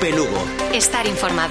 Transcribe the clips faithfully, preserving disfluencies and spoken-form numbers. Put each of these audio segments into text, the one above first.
Noche Lugo. Estar informado.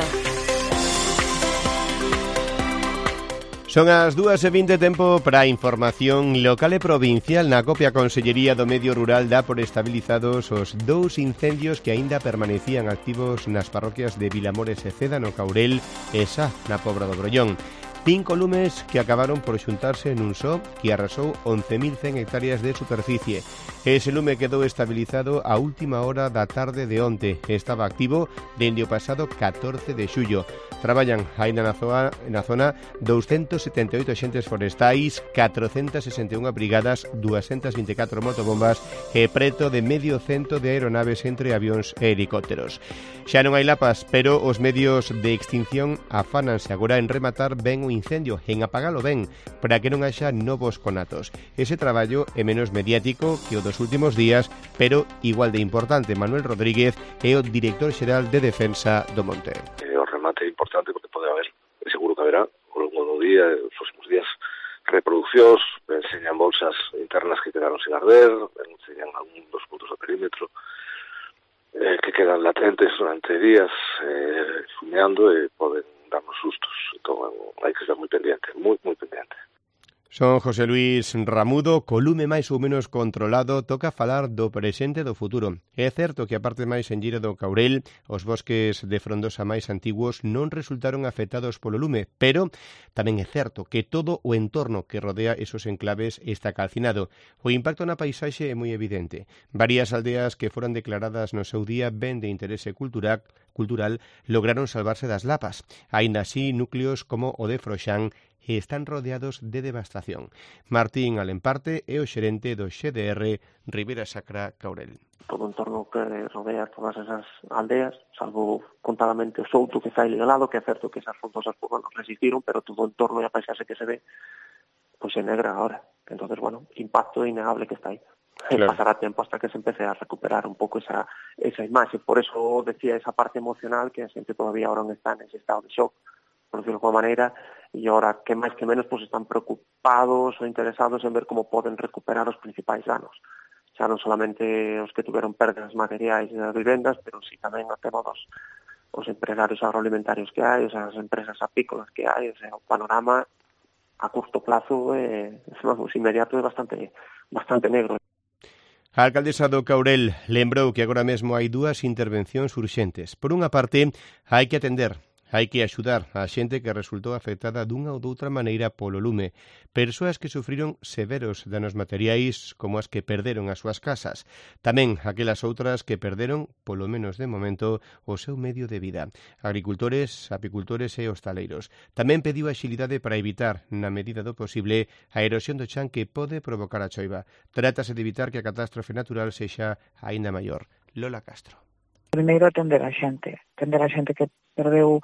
Son as dúas e vinte, tempo para a información local e provincial. Na copia Consellería do Medio Rural dá por estabilizados os dous incendios que aínda permanecían activos nas parroquias de Vilamores e Ceda, no Caurel, e Sá, na Pobra do Brollón. Cinco lumes que acabaron por xuntarse nun só que arrasou once mil cen hectáreas de superficie. Ese lume quedou estabilizado a última hora da tarde de onte. Estaba activo dende o pasado catorce de xullo. Traballan aínda na zona, na zona doscientos setenta e oito axentes forestais, catrocentas sesenta e unha brigadas, duascentas vinte e catro motobombas e preto de medio cento de aeronaves entre avións e helicópteros. Xa non hai lapas, pero os medios de extinción afánanse agora en rematar ben o incendio, en apagalo ben, para que non haxa novos conatos. Ese traballo é menos mediático que o dos últimos días, pero igual de importante. Manuel Rodríguez é o director xeral de Defensa do Monte. Eh, o remate é importante porque pode haber, seguro que haberá, ao longo do día, os próximos días, reproduccións, enseñan bolsas internas que quedaron sin arder, enseñan algún dos puntos do perímetro, eh, que quedan latentes durante días, eh, fumeando e poden darnos sustos. Entón, hai que estar moi pendiente, moi, moi pendiente. Son José Luis Ramudo. Co lume máis ou menos controlado, toca falar do presente e do futuro. É certo que a parte máis enllira do Caurel, os bosques de frondosa máis antiguos non resultaron afectados polo lume, pero tamén é certo que todo o entorno que rodea esos enclaves está calcinado. O impacto na paisaxe é moi evidente. Varias aldeas que foran declaradas no seu día ben de interese cultural, cultural lograron salvarse das lapas. Aínda así, núcleos como o de Froxán e están rodeados de devastación. Martín Alemparte é o xerente do X D R Ribeira Sacra Caurel. Todo o entorno que rodea todas esas aldeas, salvo contadamente o souto que está ilegalado, que é certo que esas frontosas pues, bueno, resistiron, pero todo o entorno e a paisaxe que se ve pois pues, é negra agora. Entonces, bueno, o impacto é innegable que está aí. Claro. Pasará tempo hasta que se empece a recuperar un pouco esa, esa imaxe. Por eso decía esa parte emocional que a xente todavía ahora non está nese estado de shock, por decirlo de alguma maneira, e agora que máis que menos pues, están preocupados ou interesados en ver como poden recuperar os principais danos. Xa non solamente os que tuveron perdas materiais das vivendas, pero si tamén a tema dos os empresarios agroalimentarios que hai, as empresas apícolas que hai, o sea, o panorama a curto plazo é, vamos, inmediato é bastante, bastante negro. A alcaldesa do Caurel lembrou que agora mesmo hai dúas intervencións urxentes. Por unha parte, hai que atender, hai que axudar a xente que resultou afectada dunha ou doutra maneira polo lume. Persoas que sufriron severos danos materiais como as que perderon as súas casas. Tamén aquelas outras que perderon, polo menos de momento, o seu medio de vida. Agricultores, apicultores e hostaleiros. Tamén pediu axilidade para evitar, na medida do posible, a erosión do chan que pode provocar a choiva. Trátase de evitar que a catástrofe natural sexa aínda maior. Lola Castro. Primeiro atender a xente, atender a xente que perdeu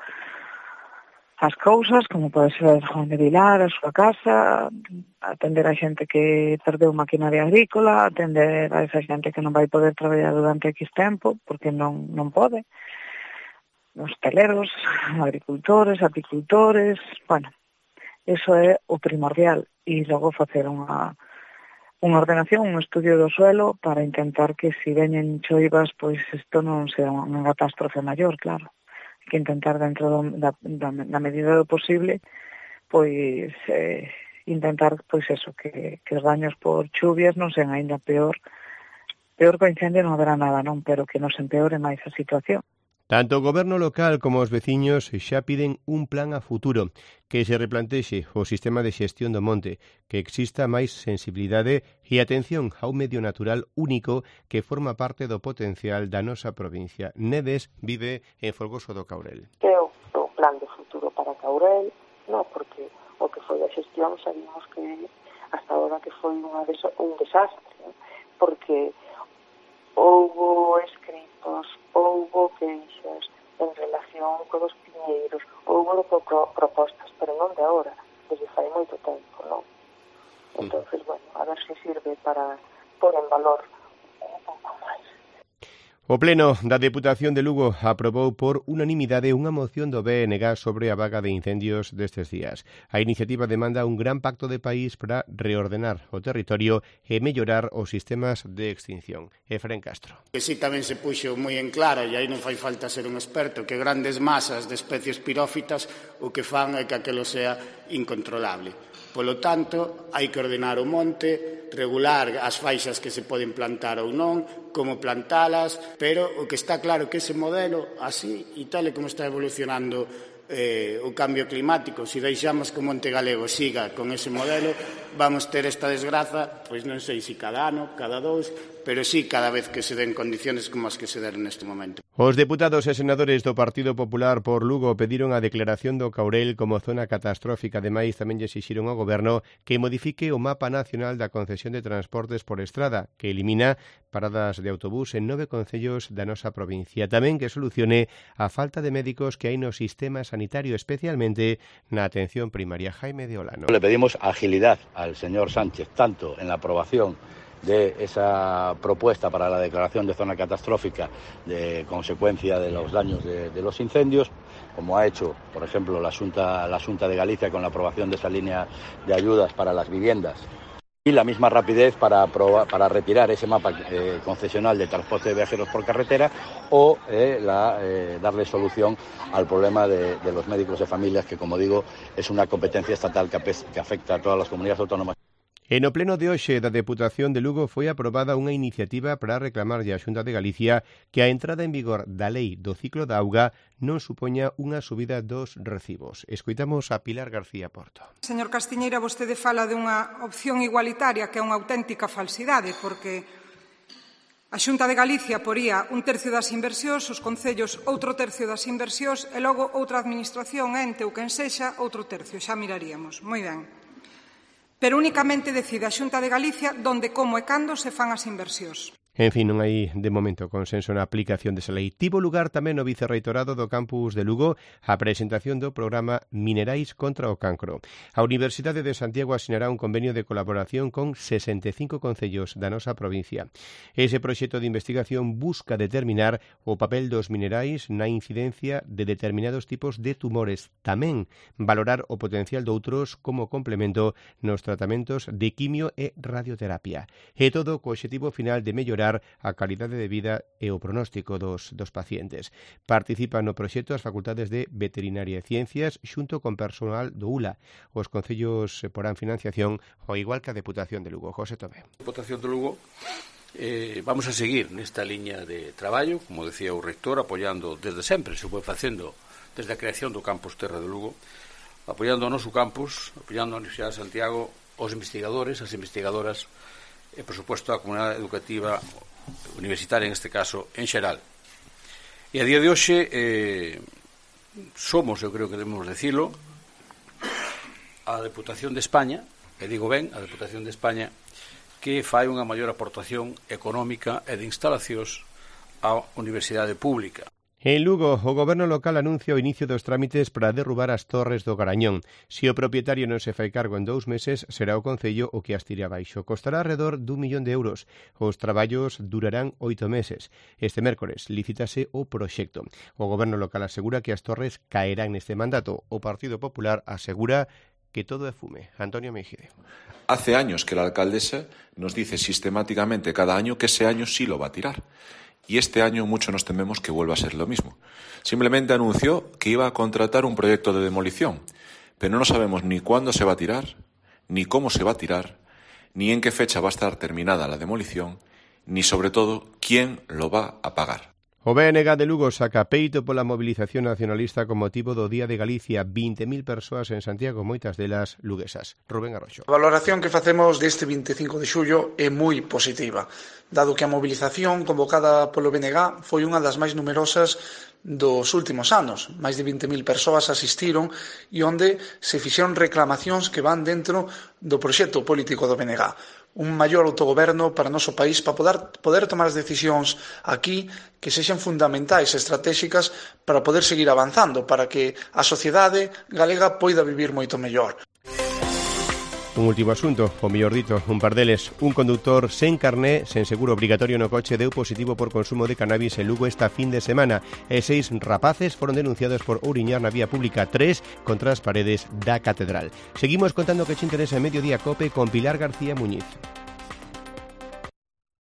as cousas, como pode ser a Juan de Vilar, a súa casa, atender a xente que perdeu maquinaria agrícola, atender a esa xente que non vai poder traballar durante X tempo, porque non, non pode, hosteleros, agricultores, apicultores, bueno, eso é o primordial, e logo facer unha unha ordenación, un estudio do suelo para intentar que se veñen choivas, pois isto non sea unha catástrofe maior, claro. Hai que intentar dentro do, da, da, da medida do posible, pois eh, intentar, pois eso, que, que os daños por chuvias non sean aínda peor. Peor que o incendio non haberá nada, non, pero que nos empeore máis a situación. Tanto o goberno local como os veciños xa piden un plan a futuro, que se replantexe o sistema de xestión do monte, que exista máis sensibilidade e atención a un medio natural único que forma parte do potencial da nosa provincia. Neves vive en Folgoso do Caurel. Que é o plan de futuro para Caurel, no, porque o que foi a xestión sabíamos que hasta ahora que foi unha des- un desastre, ¿no? Porque houbo escritos, houbo queixas en relación con os piñeiros, houbo pro- propostas, pero non de agora, desde fai moito tempo, non? Entonces, bueno, a ver se sirve para pôr en valor un pouco máis. O Pleno da Deputación de Lugo aprobou por unanimidade unha moción do B N G sobre a vaga de incendios destes días. A iniciativa demanda un gran pacto de país para reordenar o territorio e mellorar os sistemas de extinción. Efrén Castro. Que si tamén se puxo moi en clara, e aí non fai falta ser un experto, que grandes masas de especies pirófitas o que fan é que aquilo sea incontrolable. Polo tanto, hai que ordenar o monte, regular as faixas que se poden plantar ou non, como plantalas, pero o que está claro que ese modelo, así e tal e como está evolucionando eh, o cambio climático, se deixamos que o Monte Galego siga con ese modelo, vamos ter esta desgraza, pois non sei se cada ano, cada dous, pero sí cada vez que se den condiciones como as que se deron neste momento. Os deputados e senadores do Partido Popular por Lugo pediron a declaración do Caurel como zona catastrófica. Ademais, tamén lle exixiron ao Goberno que modifique o mapa nacional da concesión de transportes por estrada, que elimina paradas de autobús en nove concellos da nosa provincia. Tamén que solucione a falta de médicos que hai no sistema sanitario, especialmente na atención primaria. Jaime de Olano. Le pedimos agilidad al señor Sánchez, tanto en la aprobación de esa propuesta para la declaración de zona catastrófica de consecuencia de los daños de, de los incendios, como ha hecho, por ejemplo, la Junta, la Junta de Galicia con la aprobación de esa línea de ayudas para las viviendas, y la misma rapidez para, aprobar, para retirar ese mapa eh, concesional de transporte de viajeros por carretera o eh, la, eh, darle solución al problema de, de los médicos de familias, que, como digo, es una competencia estatal que, que afecta a todas las comunidades autónomas. E no pleno de hoxe da Deputación de Lugo foi aprobada unha iniciativa para reclamarlle á Xunta de Galicia que a entrada en vigor da lei do ciclo da auga non supoña unha subida dos recibos. Escoitamos a Pilar García Porto. Señor Castiñeira, vostede fala dunha opción igualitaria que é unha auténtica falsidade, porque a Xunta de Galicia poría un tercio das inversións, os concellos outro tercio das inversións e logo outra administración, ente ou quen sexa, outro tercio. Xa miraríamos. Moi ben. Pero únicamente decide a Xunta de Galicia donde, como e cando se fan as inversións. En fin, non hai de momento consenso na aplicación desa lei. Tivo lugar tamén no vicerreitorado do campus de Lugo a presentación do programa Minerais contra o Cancro. A Universidade de Santiago asinará un convenio de colaboración con sesenta e cinco concellos da nosa provincia. Ese proxecto de investigación busca determinar o papel dos minerais na incidencia de determinados tipos de tumores. Tamén valorar o potencial doutros como complemento nos tratamentos de quimio e radioterapia. E todo co obxectivo final de mellorar a calidade de vida e o pronóstico dos, dos pacientes. Participan no proxecto as facultades de Veterinaria e Ciencias xunto con personal do U L A. Os concellos porán financiación ao igual que a Deputación de Lugo. José Tomé. Deputación de Lugo, eh, vamos a seguir nesta liña de traballo, como decía o rector, apoiando desde sempre, se foi facendo desde a creación do campus Terra de Lugo, apoiando o noso campus, apoiando a Universidade de Santiago, os investigadores, as investigadoras, e, por suposto, a comunidade educativa universitaria, en este caso, en xeral. E a día de hoxe eh, somos, eu creo que debemos decirlo, a Deputación de España, e digo ben, a Deputación de España, que fai unha maior aportación económica e de instalacións á universidade pública. En Lugo, o goberno local anuncia o inicio dos trámites para derrubar as torres do Garañón. Se o propietario non se fai cargo en dous meses, será o Concello o que as tire abaixo. Costará alrededor dun millón de euros. Os traballos durarán oito meses. Este mércores licítase o proxecto. O goberno local asegura que as torres caerán neste mandato. O Partido Popular asegura que todo é fume. Antonio Mejide. Hace años que la alcaldesa nos dice sistemáticamente cada año que ese año sí lo va a tirar. Y este año mucho nos tememos que vuelva a ser lo mismo. Simplemente anunció que iba a contratar un proyecto de demolición, pero no sabemos ni cuándo se va a tirar, ni cómo se va a tirar, ni en qué fecha va a estar terminada la demolición, ni sobre todo quién lo va a pagar. O B N G de Lugo saca peito pola mobilización nacionalista con motivo do Día de Galicia. vinte mil persoas en Santiago, moitas delas luguesas. Rubén Arroxo. A valoración que facemos deste vinte e cinco de xullo é moi positiva, dado que a mobilización convocada polo B N G foi unha das máis numerosas dos últimos anos. Máis de vinte mil persoas asistiron e onde se fixeron reclamacións que van dentro do proxecto político do B N G. Un maior autogoberno para o noso país para poder, poder tomar as decisións aquí que sexan fundamentais e estratégicas para poder seguir avanzando, para que a sociedade galega poida vivir moito mellor. Un último asunto, ou mellor dito, un par deles. Un conductor sen carné, sen seguro obrigatorio no coche, deu positivo por consumo de cannabis en Lugo esta fin de semana. E seis rapaces foron denunciados por ouriñar na vía pública, tres contra as paredes da catedral. Seguimos contando que che interesa en Mediodía Cope con Pilar García Muñiz.